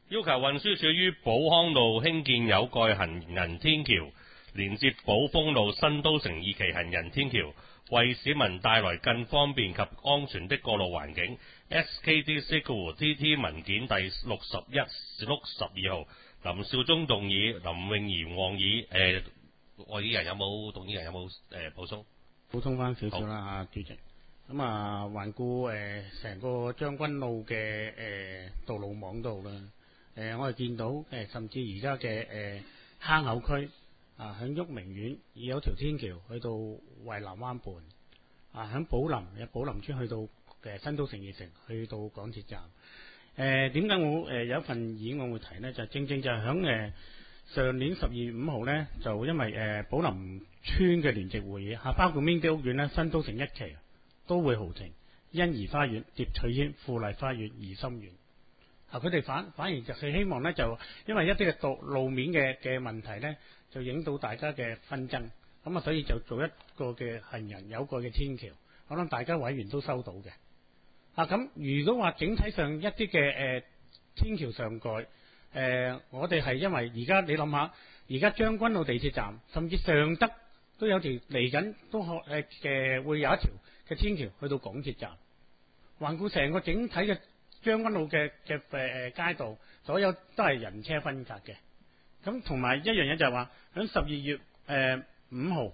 要求運輸署於寶康路興建有蓋行人天橋，連接寶豐路新都城二期行人天橋，為市民帶來更方便及安全的過路環境。SKD-TT 文件第62號，林少忠動議，林穎儀黃議。我議人有冇動議人有冇補充？ 補充翻少少啦，主席。咁啊，環顧成個將軍澳嘅道路網度啦，我哋見到甚至而家嘅坑口區啊，響旭明苑已有條天橋去到惠南灣畔啊，響寶林村去到新都城二城，去到港鐵站。點解我有一份議案會提呢？就正正就係響上年12月5號呢，就因為寶林村嘅聯席會議嚇，包括邊啲屋苑呢？新都城一期都會豪庭、欣怡花園、蝶翠苑、富麗花園、怡心苑。佢哋反而就係希望呢，就因為一啲嘅路面嘅問題呢，就影到大家嘅紛爭，咁啊，所以就做一個嘅行人有蓋嘅天橋。我諗大家委員都收到嘅。咁如果話整體上一啲嘅天橋上蓋，我哋係因為而家你諗下，而家將軍澳地鐵站甚至上德都有條嚟緊，都會有一條嘅天橋去到港鐵站，環顧成個整體嘅將軍澳嘅街道，所有都係人車分隔嘅。咁同埋一樣嘢就係話，喺12月5號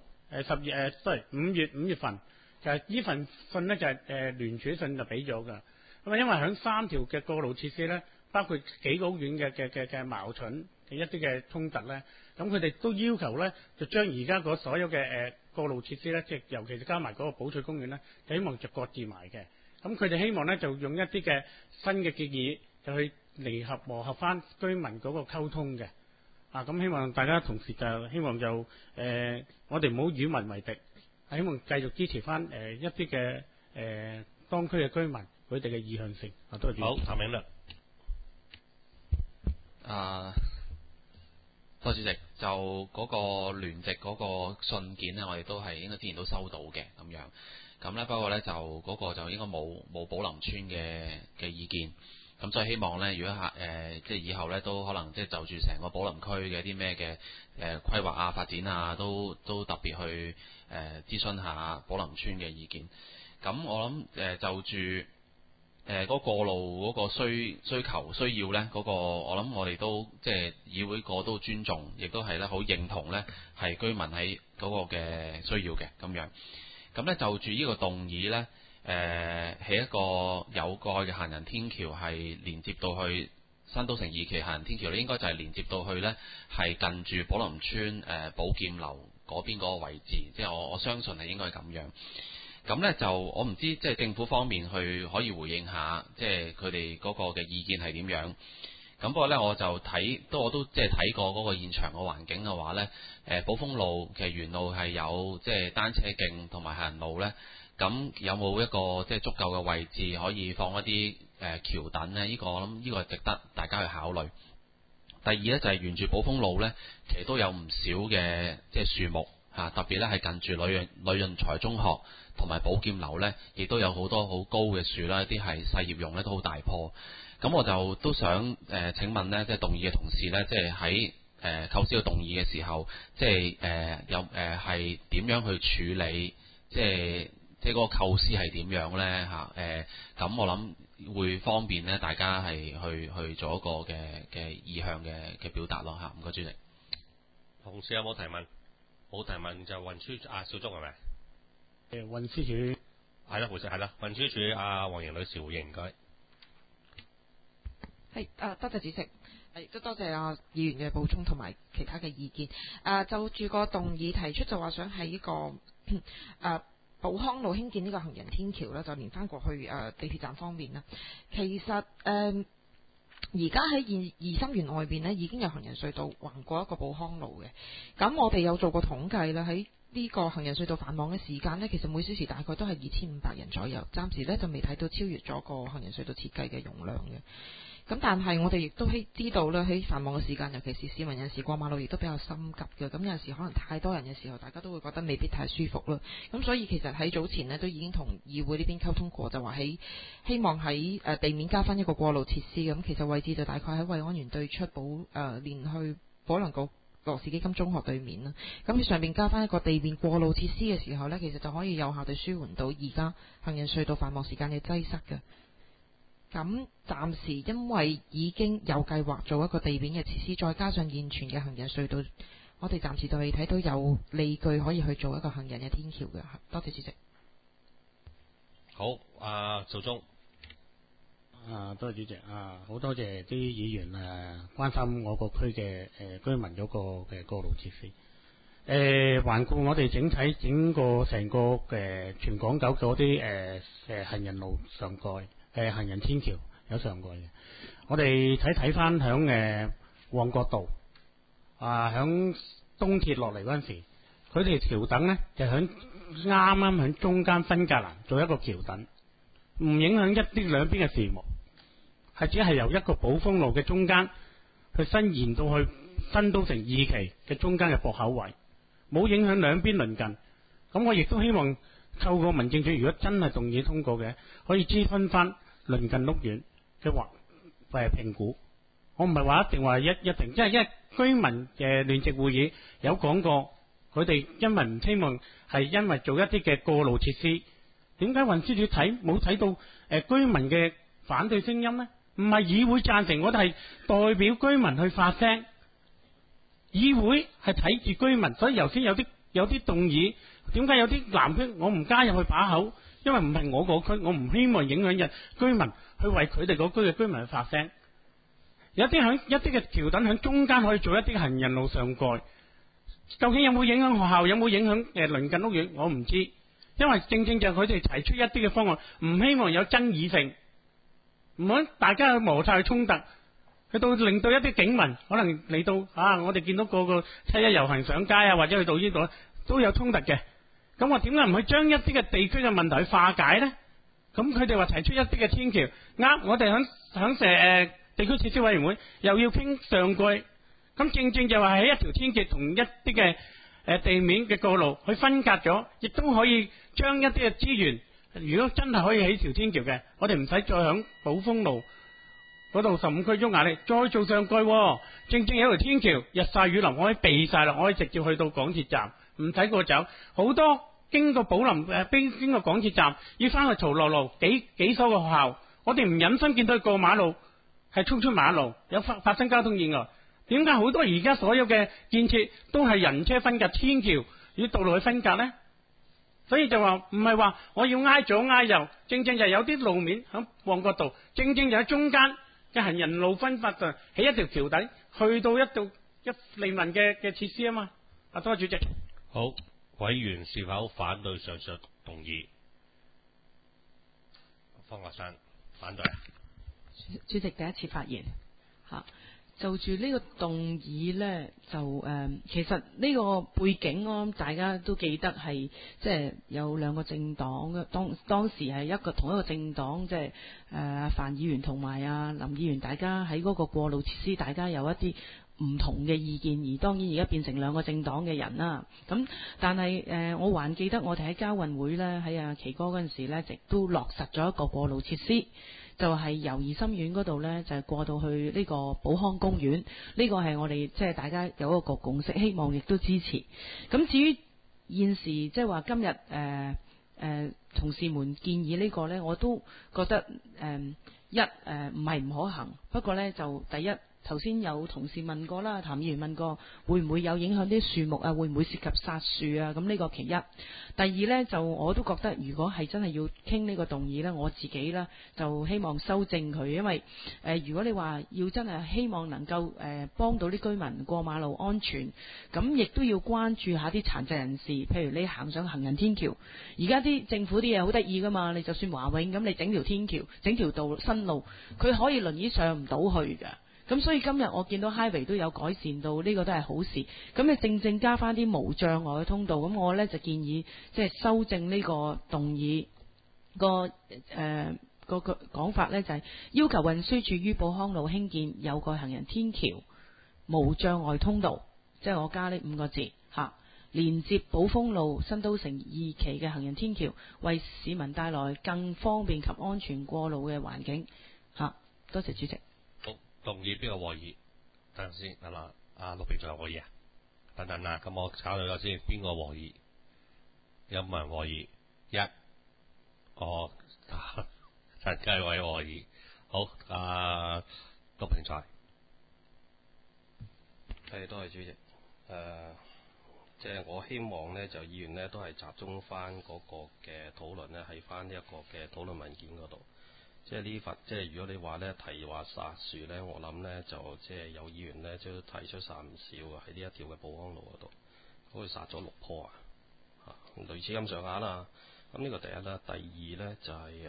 5月份，就係呢份信呢，就係聯署信就俾咗㗎。咁啊，因為喺3條嘅過路設施呢，包括幾個屋苑嘅矛盾嘅一啲嘅衝突呢，咁佢哋都要求呢，就將而家嗰所有嘅過路設施呢，即係尤其是加埋嗰個寶翠公園呢，就希望就割置埋嘅。咁佢哋希望呢，就用一啲嘅新嘅建議，就去磨合翻居民嗰個溝通嘅。咁希望大家同時就希望就我哋唔好與民為敵，希望繼續支持翻一啲嘅當區嘅居民佢哋嘅意向性。多謝。 好，譚永亮。 多謝主席。就嗰個聯席嗰個信件呢，我哋都係應該之前都收到嘅咁樣。咁呢，不過呢，就嗰個就應該冇寶林村嘅意見。咁所以希望呢，如果即係以後呢，都可能即係就住成個寶林區嘅啲咩嘅規劃啊、發展啊，都特別去諮詢下寶林村嘅意見。咁我諗就住嗰個過路嗰個需求需要呢，嗰個我諗我哋都即係議會個都尊重，亦都係咧好認同呢，係居民喺嗰個嘅需要嘅咁樣。咁呢，就住呢個動議呢，起一個有蓋嘅行人天橋，係連接到去新都城二期行人天橋呢，應該就係連接到去呢，係近住寶林村寶劍樓嗰邊嗰個位置，即係我相信係應該係咁樣。咁呢，就我唔知即係政府方面去可以回應下，即係佢哋嗰個嘅意見係點樣。咁不過呢，我都即係睇過嗰個現場嘅環境嘅話呢，寶豐路其實沿路係有即係單車徑同埋行人路呢。咁有冇一個即係足夠嘅位置可以放一啲橋墩呢？呢個我諗呢個係值得大家去考慮。第二呢，就係沿住寶豐路呢，其實都有唔少嘅即係樹木特別呢係近住呂潤財中學同埋寶劍樓呢，亦都有好多好高嘅樹啦，一啲係細葉榕呢都好大棵。咁我就都想請問呢，即係動議嘅同事呢，即係喺構思個動議嘅時候，即係係點樣去處理，即係嗰個構思係點樣呢？咁我諗會方便呢，大家係去做一個嘅意向嘅表達咯嚇。唔該主席。 同事有冇提問？冇提問就運輸小鐘係咪？ 運輸署係啦，回事係啦。運輸署黃盈女士回應，唔該。 多謝主席，亦都多謝議員嘅補充同埋其他嘅意見。就住個動議提出就話想喺呢個寶康路興建呢個行人天橋啦，就連翻過去地鐵站方面啦。其實而家喺怡心園外邊呢，已經有行人隧道橫過一個寶康路嘅。咁我哋有做過統計啦，喺呢個行人隧道繁忙嘅時間呢，其實每小時大概都係2500人左右。暫時呢，就未睇到超越咗個行人隧道設計嘅容量嘅。 咁但係我哋亦都知道咧，喺繁忙嘅時間，尤其是市民有時過馬路亦都比較心急嘅。咁有陣時可能太多人嘅時候，大家都會覺得未必太舒服啦。咁所以其實喺早前呢，都已經同議會呢邊溝通過，就話希望喺地面加翻一個過路設施。咁其實位置就大概喺惠安園對出連去保良局羅氏基金中學對面啦。咁喺上面加翻一個地面過路設施嘅時候呢，其實就可以有效地舒緩到而家行人隧道繁忙時間嘅擠塞嘅。咁暫時因為已經有計劃做一個地面嘅設施，再加上現存嘅行人隧道，我哋暫時就未睇到有理據可以去做一個行人嘅天橋嘅。多謝主席。 好，邵忠。 多謝主席。好多謝啲議員關心我個區嘅居民嗰個嘅過路設施。環顧我哋整個成個全港九嗰啲行人路上蓋。行人天橋有上蓋嘅，我哋睇翻響旺角道響東鐵落嚟嗰陣時，佢哋橋躉呢就響啱響中間分隔欄做一個橋躉，唔影響一啲兩邊嘅事務，係只係由一個寶豐路嘅中間去伸延到去新都城二期嘅中間嘅駁口位，冇影響兩邊鄰近。咁我亦都希望透過民政處，如果真係動議通過嘅，可以諮詢翻鄰近屋苑嘅評估。我唔係話一定話一定，因為居民嘅聯席會議有講過，佢哋因為唔希望係因為做一啲嘅過路設施，點解運輸署冇睇到居民嘅反對聲音呢？唔係議會贊成，我哋係代表居民去發聲，議會係睇住居民，所以頭先有啲動議。點解有啲南區我唔加入去把口？因為唔係我個區，我唔希望影響居民去為佢哋嗰區嘅居民去發聲。有啲響一啲嘅橋躉響中間可以做一啲行人路上蓋，究竟有冇影響學校？有冇影響鄰近屋苑？我唔知，因為正就係佢哋提出一啲嘅方案，唔希望有爭議性，唔好大家去摩擦去衝突，去到令到一啲警民可能嚟到我哋見到個七一遊行上街或者去到呢度都有衝突嘅。咁我點解唔去將一啲嘅地區嘅問題去化解呢？咁佢哋話提出一啲嘅天橋，我哋響地區設施委員會又要傾上蓋，咁正就話喺一條天橋同一啲嘅地面嘅過路去分隔咗，亦都可以將一啲嘅資源，如果真係可以起條天橋嘅，我哋唔使再響寶豐路嗰度15區喐壓力再做上蓋，正有條天橋，日曬雨淋我可以避晒啦，我可以直接去到港鐵站，唔使過走。好多經過寶林經過港鐵站要翻去曹樂路幾所個學校，我哋唔忍心見到佢過馬路係衝出馬路，有發生交通意外。點解好多而家所有嘅建設都係人車分隔，天橋與道路去分隔呢？所以就話唔係話我要挨左挨右，正就係有啲路面喺旺角道，正就喺中間嘅行人路分發上起一條橋底，去到一利民嘅設施啊嘛。多謝主席。 好，委員是否反對上述動議？方國珊反對。 主席第一次發言嚇。就住呢個動議呢，其實呢個背景大家都記得係即係有兩個政黨嘅，當時係同一個政黨，即係范議員同埋林議員，大家喺嗰個過路設施，大家有一啲唔同嘅意見，而當然而家變成兩個政黨嘅人啦。咁但係我還記得我哋喺交運會呢，喺阿奇哥嗰陣時呢，亦都落實咗一個過路設施。就係由怡心苑嗰度呢，就係過到去呢個寶康公園，呢個係我哋即係大家有一個共識，希望亦都支持。咁至於現時即係話今日同事們建議呢個呢，我都覺得唔係唔可行，不過呢，就第一。頭先有同事問過啦，譚議員問過會唔會有影響啲樹木啊，會唔會涉及殺樹啊？咁呢個其一。第二呢，就我都覺得如果係真係要傾呢個動議呢，我自己呢就希望修正佢，因為如果你話要真係希望能夠幫到啲居民過馬路安全，咁亦都要關注下啲殘疾人士，譬如你行上行人天橋，而家啲政府啲嘢好得意噶嘛，你就算華永咁，你整條天橋、整條道新路，佢可以輪椅上唔到去㗎。咁所以今日我見到 Highway 都有改善到，呢個都係好事。咁你正加翻啲無障礙嘅通道，咁我呢就建議即係修正呢個動議個個講法呢，就係要求運輸署於寶康路興建有蓋行人天橋無障礙通道，即係我加呢5個字嚇，連接寶豐路新都城2期嘅行人天橋，為市民帶來更方便及安全過路嘅環境嚇。多謝主席。 好，動議邊個和議？等陣先，等啦，阿陸平仲有和議啊？等等啦，咁我考慮咗先，邊個和議？有冇人和議？陳繼偉和議。好，陸平才。 多謝主席。即係我希望呢，就議員呢都係集中翻嗰個嘅討論呢，喺翻呢一個嘅討論文件嗰度。即係呢份，即係如果你話呢提話殺樹呢，我諗呢就即係有議員呢都提出殺唔少喺呢一條嘅寶康路嗰度，好似殺咗6棵類似咁上下啦。咁呢個第一啦，第二呢就係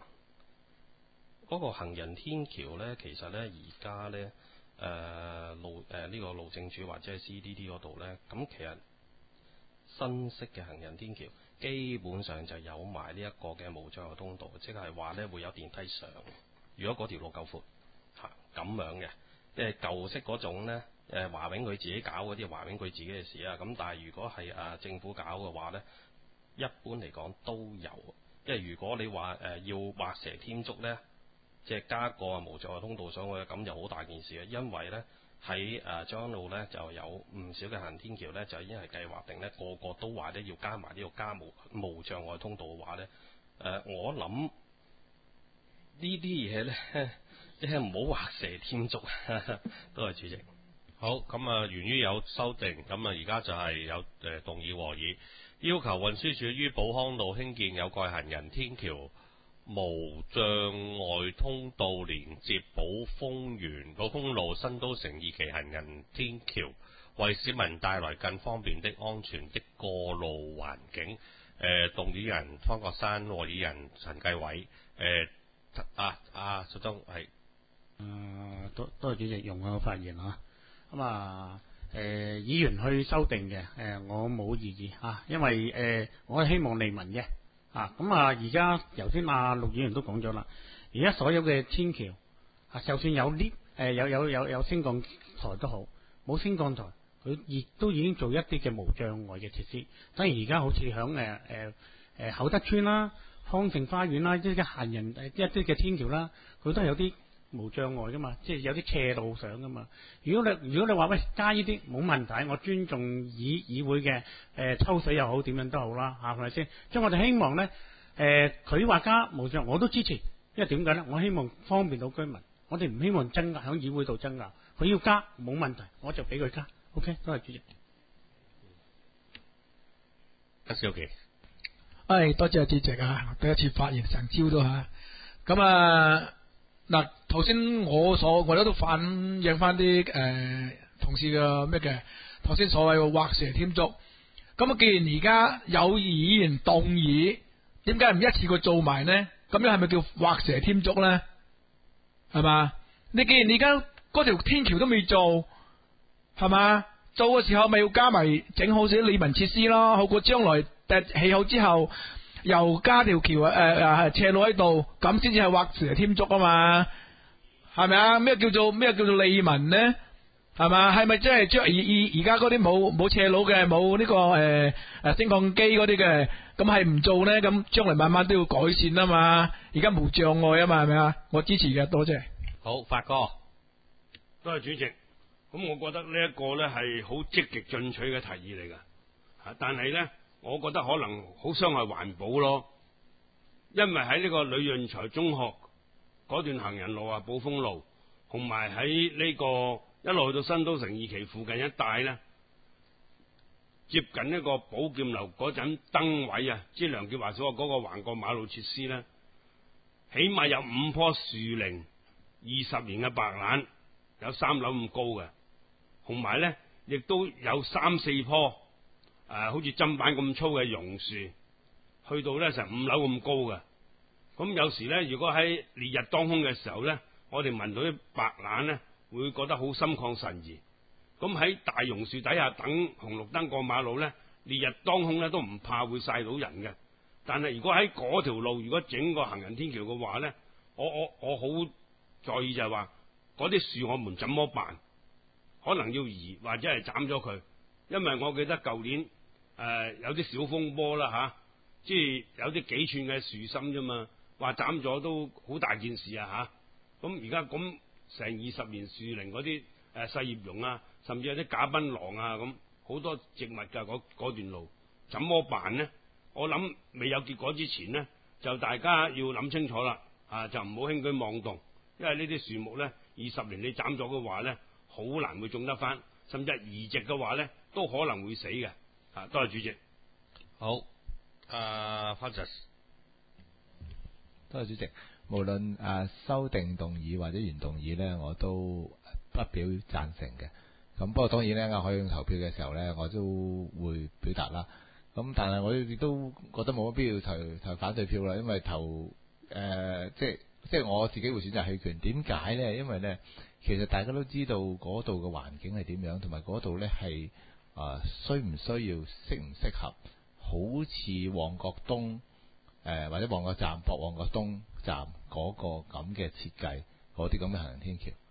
嗰個行人天橋呢，其實呢而家呢呢個路政署或者係 CDD 嗰度呢，咁其實新式嘅行人天橋基本上就有埋呢一個嘅無障礙通道，即係話呢會有電梯上。如果嗰條路夠闊咁樣嘅，即係舊式嗰種呢，華永佢自己搞嗰啲華永佢自己嘅事啊。咁但係如果係政府搞嘅話呢，一般嚟講都有。因為如果你話要畫蛇添足呢，即係加個無障礙通道上去，咁就好大件事嘅。因為呢，喺將軍路呢就有唔少嘅行人天橋呢，就已經係計劃定呢，個個都話呢要加埋呢個無障礙通道嘅話呢，我諗呢啲嘢呢，即係唔好畫蛇添足。多謝主席。 好，咁源於有修訂，咁而家就係有動議和議，要求運輸署於寶康路興建有蓋行人天橋無障礙通道，連接寶豐路新都城2期行人天橋，為市民帶來更方便的安全的過路環境。動議人方國珊，和議人陳繼偉。蘇東係。 多謝主席容我發言嚇。議員去修訂嘅，我冇異議嚇，因為我係希望利民嘅。而家頭先陸議員都講咗啦，而家所有嘅天橋就算有 lift，有升降台都好，冇升降台，佢亦都已經做一啲嘅無障礙嘅設施。等於而家好似響厚德村啦、康盛花園啦，一啲行人一啲嘅天橋啦，佢都係有啲無障礙噶嘛，即係有啲斜路上噶嘛。如果你話喂加呢啲冇問題，我尊重議會嘅抽水又好點樣都好啦，係咪先？即係我哋希望咧佢話加無障礙我都支持，因為點解咧？我希望方便到居民，我哋唔希望爭拗喺議會度爭拗，佢要加冇問題，我就俾佢加。OK， 多謝主席。 小琪。 多謝主席啊！第一次發言成朝都嚇。咁嗱，頭先我都反映翻啲同事嘅咩嘅頭先所謂畫蛇添足。咁既然而家有議員動議，點解唔一次過做埋呢？咁樣係咪叫畫蛇添足呢？係嘛？你既然而家嗰條天橋都未做，係嘛？做嘅時候咪要加埋整好啲利民設施咯，好過將來起好之後又加條橋斜路喺度，咁先至係畫蛇添足啊嘛，係咪啊？咩叫做利民呢？係嘛？係咪即係將而家嗰啲冇斜路嘅，冇呢個升降機嗰啲嘅，咁係唔做呢？咁將來慢慢都要改善啊嘛。而家無障礙啊嘛，係咪啊？我支持嘅，多謝。 好，發哥。 多謝主席。咁我覺得呢一個呢係好積極進取嘅提議嚟㗎，但係呢，我覺得可能好傷害環保咯，因為喺呢個呂潤財中學嗰段行人路寶豐路，同埋喺呢個一路去到新都城2期附近一帶呢，接近呢個寶劍樓嗰陣燈位即係梁潔華所話嗰個橫過馬路設施呢，起碼有5棵樹齡20年嘅白蘭，有3樓咁高嘅。同埋呢，亦都有3、4棵好似砧板咁粗嘅榕樹，去到呢成5樓咁高嘅。咁有時呢，如果喺烈日當空嘅時候呢，我哋聞到啲白蘭呢，會覺得好心曠神怡。咁喺大榕樹底下等紅綠燈過馬路呢，烈日當空呢都唔怕會曬到人嘅。但係如果喺嗰條路，如果整個行人天橋嘅話呢， 我好在意就係話嗰啲樹我們怎麼辦？可能要移或者係斬咗佢，因為我記得舊年有啲小風波啦嚇，即係有啲幾寸嘅樹心啫嘛，話斬咗都好大件事啊嚇。咁而家咁成20年樹齡嗰啲細葉榕啊，甚至有啲假檳榔啊咁，好多植物㗎嗰段路，怎麼辦呢？我諗未有結果之前呢，就大家要諗清楚啦，就唔好輕舉妄動，因為呢啲樹木呢，20年你斬咗嘅話呢，好難會種得翻，甚至係移植嘅話呢，都可能會死嘅。多謝主席。 好，Francis， 多謝主席。無論修訂動議或者原動議呢，我都不表贊成嘅。咁不過當然呢，可以用投票嘅時候呢，我都會表達啦。咁但係我亦都覺得冇乜必要投反對票啦，因為即係我自己會選擇棄權。點解呢？因為呢，其實大家都知道嗰度嘅環境係點樣，同埋嗰度呢係需唔需要適唔適合，好似旺角東或者旺角站駁旺角東站嗰個咁嘅設計，嗰啲咁嘅行人天橋。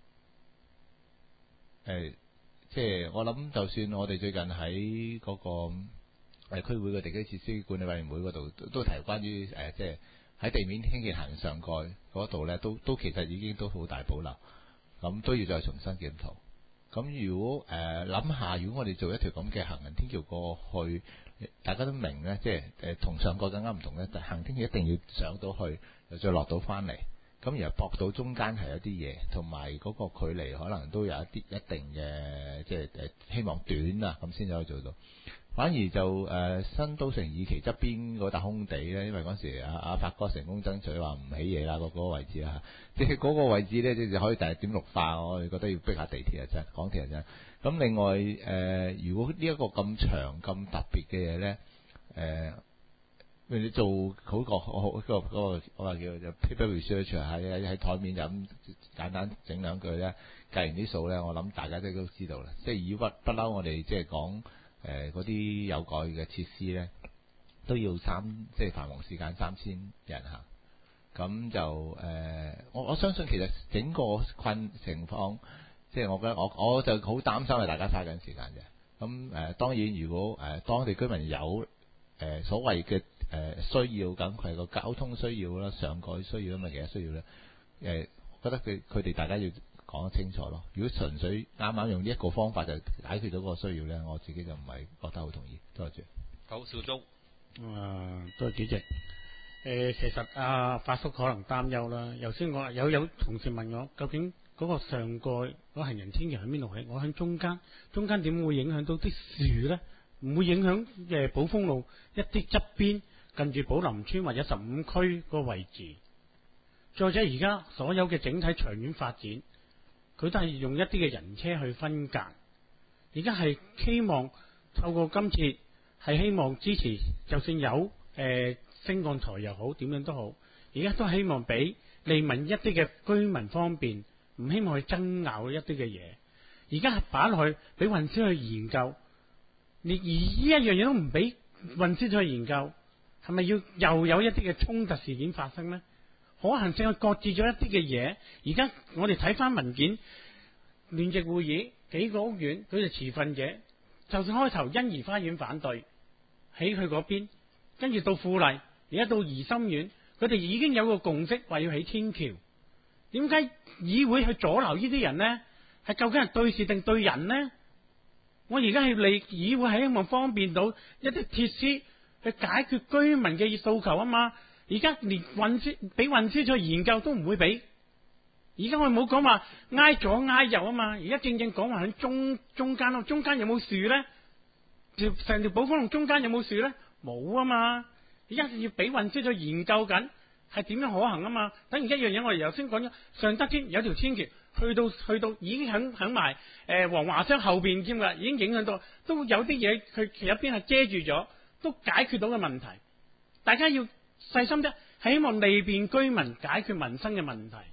即係我諗，就算我哋最近喺嗰個區會嘅地基設施管理委員會嗰度都提關於即係喺地面興建行人上蓋嗰度呢，都其實已經都好大保留，咁都要再重新檢討。咁如果諗下，如果我哋做一條咁嘅行人天橋過去，大家都明呢，即係同上蓋更加唔同呢，行人天橋一定要上到去，又再落到翻嚟。咁而係駁到中間係有啲嘢，同埋嗰個距離可能都有一定嘅，即係希望短啊，咁先至可以做到。反而就新都城二期側邊嗰笪空地咧，因為嗰時阿發哥成功爭取話唔起嘢啦，嗰個位置啊，即係嗰個位置咧，即係可以第日點綠化，我哋覺得要逼下地鐵啊真，港鐵啊真。咁另外如果呢一個咁長咁特別嘅嘢咧，你做好個我話叫 paper research 喺台面就咁簡單整兩句咧，計完啲數咧，我諗大家都知道啦。即係以不嬲，我哋即係講嗰啲有蓋嘅設施咧，都要即係繁忙時間3000人行。咁就我相信其實整個情況，即係我覺得我就好擔心係大家嘥緊時間啫。咁當然如果當地居民有所謂嘅需要，咁佢係個交通需要啦，上蓋需要，咁啊其他需要咧，我覺得佢哋大家要講得清楚咯。如果純粹啱啱用呢一個方法就解決到個需要咧，我自己就唔係覺得好同意。多謝。 好，小鐘。 多謝主席。其實發叔可能擔憂啦。頭先我有同事問我，究竟嗰個上蓋嗰行人天橋喺邊度起？我喺中間點會影響到啲樹咧？唔會影響寶豐路一啲側邊近住寶林村或者15區個位置。再者而家所有嘅整體長遠發展，佢都係用一啲嘅人車去分隔。而家係希望透過今次係希望支持，就算有升降台又好，點樣都好，而家都希望俾利民一啲嘅居民方便，唔希望去爭拗一啲嘅嘢。而家係擺落去俾運輸去研究。而呢一樣嘢都唔俾運輸去研究，係咪要又有一啲嘅衝突事件發生呢？可行性去擱置咗一啲嘅嘢。而家我哋睇翻文件，聯席會議幾個屋苑佢哋持份者，就算開頭欣怡花園反對喺佢嗰邊，跟住到富麗，而家到怡心苑，佢哋已經有個共識話要起天橋。點解議會去阻撓呢啲人呢？係究竟係對事定對人呢？我而家係嚟議會係希望方便到一啲設施去解決居民嘅訴求啊嘛。而家連俾運輸去研究都唔會俾。而家我哋冇講話挨左挨右啊嘛。而家正講話喺中間咯，中間有冇樹咧？成條寶豐路中間有冇樹咧？冇啊嘛。而家要俾運輸去研究緊係點樣可行啊嘛。等於一樣嘢，我哋頭先講咗上德天有條天橋。去到已經響埋黃華商後邊添㗎，已經影響到都有啲嘢佢其一邊係遮住咗，都解決到嘅問題。大家要細心啲，係希望利便居民解決民生嘅問題。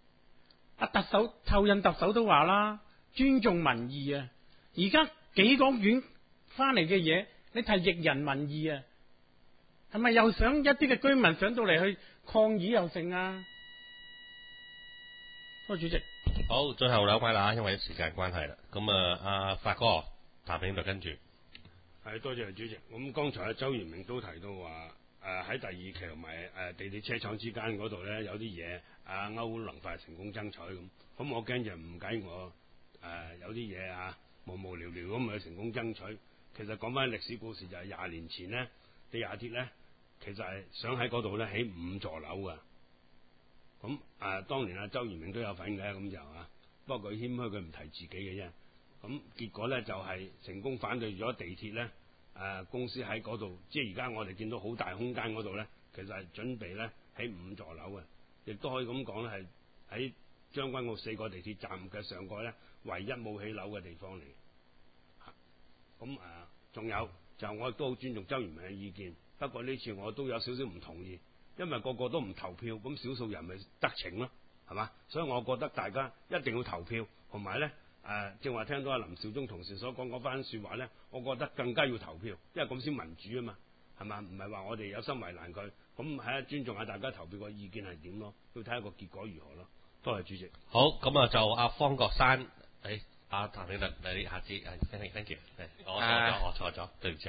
後任特首都話啦，尊重民意啊。而家幾個院翻嚟嘅嘢，你睇逆人民意啊，係咪又想一啲嘅居民上到嚟去抗議又成啊？ 多謝主席。 好，最後兩位啦，因為時間關係啦。咁啊，阿發哥譚炳就跟住。 係多謝主席。咁剛才阿周元明都提到話，喺第二期同埋地鐵車廠之間嗰度咧，有啲嘢歐能快成功爭取咁。咁我驚就誤解我有啲嘢無無聊聊咁咪成功爭取。其實講翻歷史故事就係20年前呢，地下鐵咧其實係想喺嗰度咧起5座樓㗎。咁當年周元明都有份嘅，咁就不過佢謙虛，佢唔提自己嘅啫。咁結果咧就係成功反對咗地鐵咧，公司喺嗰度，即係而家我哋見到好大空間嗰度咧，其實係準備咧起5座樓嘅，亦都可以咁講咧係喺將軍澳4個地鐵站嘅上蓋咧，唯一冇起樓嘅地方嚟。咁仲有就我亦都好尊重周元明嘅意見，不過呢次我都有少少唔同意。因為個個都唔投票，咁少數人咪得逞咯，係嘛？所以我覺得大家一定要投票，同埋咧正話聽到阿林兆忠同事所講嗰番説話咧，我覺得更加要投票，因為咁先民主啊嘛，係嘛？唔係話我哋有心為難佢，咁喺尊重下大家投票個意見係點咯，要睇下個結果如何咯。多謝主席。 好，咁啊就阿方國珊，阿譚炳你下次thank you， 我錯咗，對唔住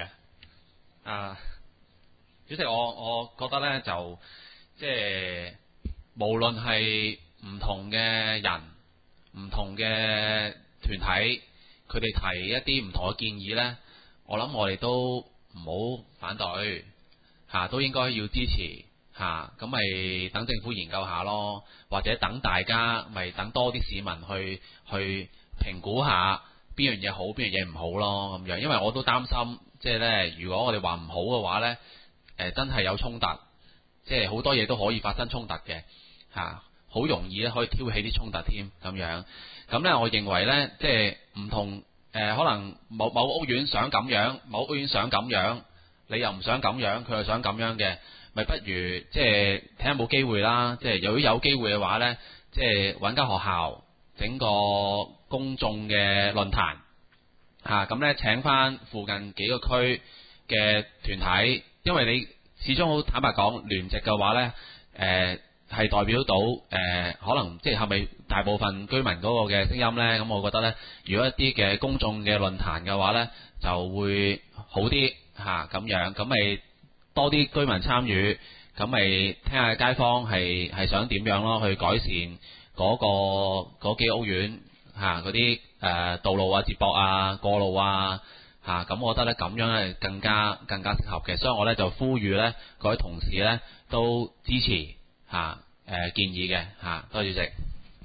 主席，我覺得咧就即係無論係唔同嘅人、唔同嘅團體，佢哋提一啲唔同嘅建議咧，我諗我哋都唔好反對都應該要支持咁咪等政府研究下咯，或者等大家咪等多啲市民去評估下邊樣嘢好，邊樣嘢唔好咯咁樣，因為我都擔心即係咧，如果我哋話唔好嘅話咧。真係有衝突，即係好多嘢都可以發生衝突嘅好容易咧可以挑起啲衝突添咁樣。咁咧，我認為咧，即係唔同可能某屋苑想咁樣，某屋苑想咁樣，你又唔想咁樣，佢又想咁樣嘅，咪不如即係睇下有冇機會啦。即係如果有機會嘅話咧，即係揾間學校整個公眾嘅論壇咁咧請翻附近幾個區嘅團體。因為你始終好坦白講，聯席嘅話呢，係代表到可能即係咪大部分居民嗰個嘅聲音呢？咁我覺得呢，如果一啲嘅公眾嘅論壇嘅話呢，就會好啲咁樣，咁咪多啲居民參與，咁咪聽下街坊係想點樣咯，去改善嗰幾屋苑嗰啲道路啊、接駁啊、過路啊。咁我覺得咧咁樣係更加適合嘅，所以我咧就呼籲咧各位同事咧都支持建議嘅多謝主席。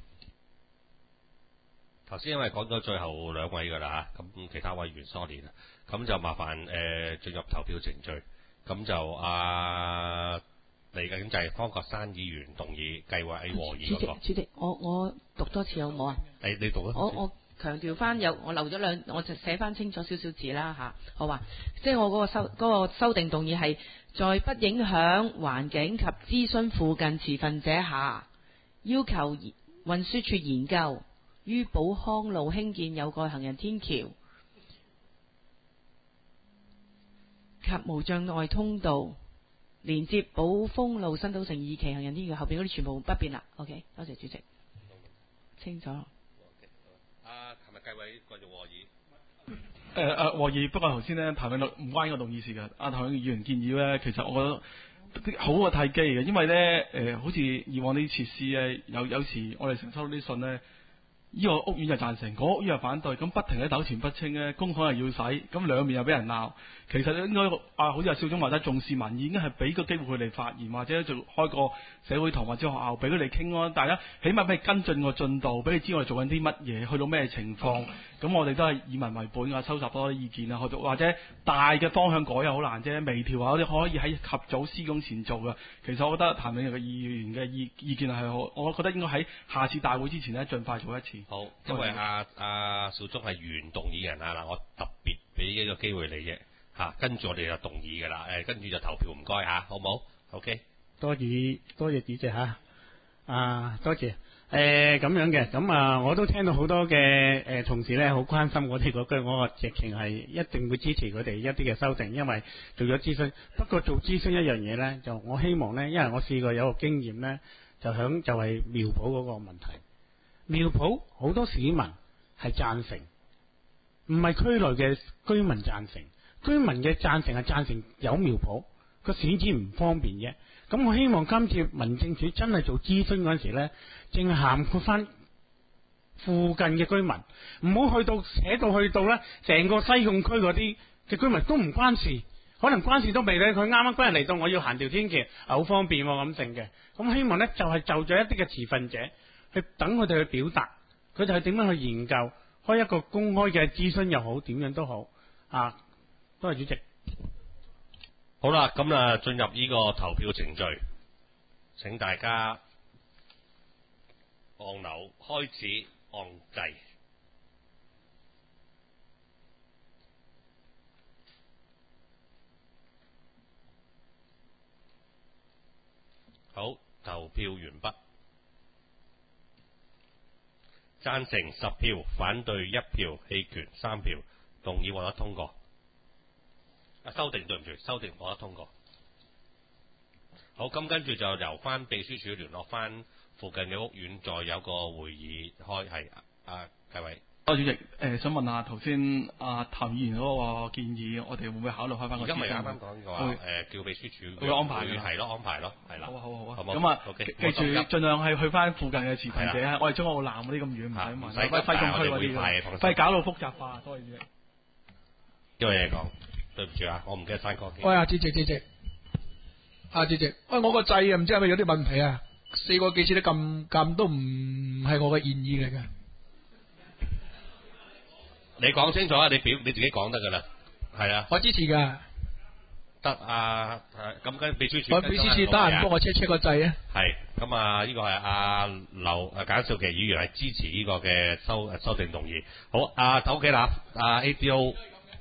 頭先因為講咗最後兩位㗎啦咁其他委員 sorry 啦，咁就麻煩進入投票程序，咁就嚟緊就係方國珊議員動議計劃 A 和議嗰個。主席， 我讀多次好唔好啊？ 你讀啊？ 我強調翻我漏咗我就寫翻清楚少少字啦好嘛？即係我嗰個修訂動議係在不影響環境及諮詢附近持份者下，要求運輸署研究於寶康路興建有蓋行人天橋及無障礙通道，連接寶豐路新都城2期行人天橋後邊嗰啲全部不變啦。OK， 多謝主席，清楚。 係咪計委繼續和議？ 和議，不過頭先咧譚永樂唔關個動議事嘅。譚永樂議員建議咧，其實我覺得好過契機嘅，因為咧好似以往啲設施咧，有時我哋承收到啲信咧，呢個屋苑就贊成，嗰個屋苑又反對，咁不停喺糾纏不清咧，公帑又要使，咁兩面又俾人鬧。其實應該好似阿少總話齋，重視民意，應該係俾個機會佢哋發言，或者做開個社會堂或者學校俾佢哋傾咯。大家起碼俾佢跟進個進度，俾你知我哋做緊啲乜嘢，去到咩情況。咁我哋都係以民為本啊，收集多啲意見啊，或者大嘅方向改又好難啫，微調啊嗰啲可以喺及早施工前做嘅。其實我覺得譚永樂嘅議員嘅意見係好，我覺得應該喺下次大會之前呢，盡快做一次。 好，因為阿少忠係原動議人嗱，我特別俾一個機會你啫。跟住我哋就動議㗎啦，跟住就投票，唔該好唔好 ？OK， 多謝主席多謝。咁樣嘅，咁我都聽到好多嘅同事咧，好關心我哋嗰句，我話直情係一定會支持佢哋一啲嘅修訂，因為做咗諮詢。不過做諮詢一樣嘢咧，就我希望咧，因為我試過有個經驗咧，就係苗圃嗰個問題。 苗圃好多市民係贊成，唔係區內嘅居民贊成。居民嘅贊成係贊成有苗圃，個選址唔方便啫。咁我希望今次民政處真係做諮詢嗰陣時咧，淨係涵括翻附近嘅居民，唔好去到寫到去到咧，成個西貢區嗰啲嘅居民都唔關事，可能關事都未咧。佢啱啱嗰日嚟到，我要行條天橋，好方便咁剩嘅。咁希望咧就係就咗一啲嘅持份者去等佢哋去表達，佢哋係點樣去研究，開一個公開嘅諮詢又好，點樣都好啊。多謝主席。 好啦，咁啊進入呢個投票程序，請大家按鈕開始按掣。好，投票完畢。贊成10票，反對1票，棄權3票，動議獲得通過。修訂，對唔住，修訂獲得通過。好，咁跟住就由翻秘書處聯絡翻附近嘅屋苑，再有個會議開。係繼偉。 主席，想問下頭先阿譚議員嗰個建議，我哋會唔會考慮開翻個？ 而家咪啱啱講嘅話，叫秘書處會安排係咯，安排咯，係啦。 好啊，好啊， 好。 咁啊，記住盡量係去翻附近嘅持份者，我哋將澳南嗰啲咁遠唔使問，西貢區嗰啲，費搞到複雜化。多謝主席。 有嘢講，對唔住啊，我唔記得刪歌。 喂，主席，主席，喂，我個掣唔知係咪有啲問題啊？4個幾次都撳都唔係我嘅建議嚟嘅。 你講清楚啊！你自己講得噶啦，係啊。 我支持噶。 得啊，咁跟秘書處。 我秘書處得閒幫我check個掣啊。 係，咁啊，呢個係阿簡少琪議員係支持呢個嘅修訂動議。好，投幾啦？ADO。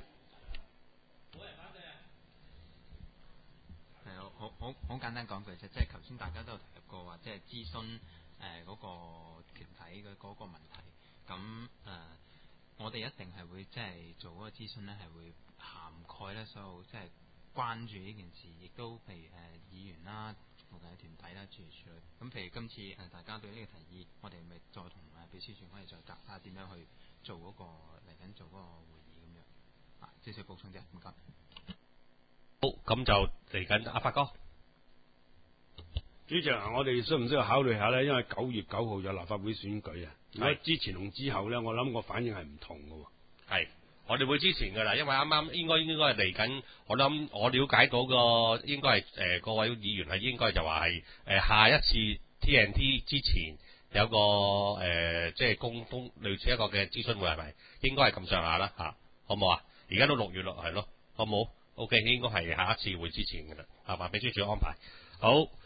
好簡單講句啫，即係頭先大家都有提及過話，即係諮詢嗰個團體嘅嗰個問題。咁我哋一定係會即係做嗰個諮詢咧，係會涵蓋咧所有即係關注呢件事，亦都譬如議員啦、附近嘅團體啦，諸如此類。咁譬如今次大家對呢個提議，我哋咪再同秘書處可以再夾下點樣去做嗰個嚟緊做嗰個會議咁樣。少少補充啫，唔該。 好，咁就嚟緊阿發哥。 主席，我哋需唔需要考慮下呢？因為9月9號有立法會選舉啊。如果之前同之後呢，我諗個反應係唔同嘅。 係，我哋會之前㗎啦，因為啱啱應該係嚟緊。我諗我了解到個應該係各位議員係應該就話係下一次 TNT 之前有個即係公類似一個嘅諮詢會係咪？應該係咁上下啦嚇，好唔好啊？而家都6月咯，係咯，好唔好？OK，應該係下一次會之前㗎啦，係嘛？秘書處安排好。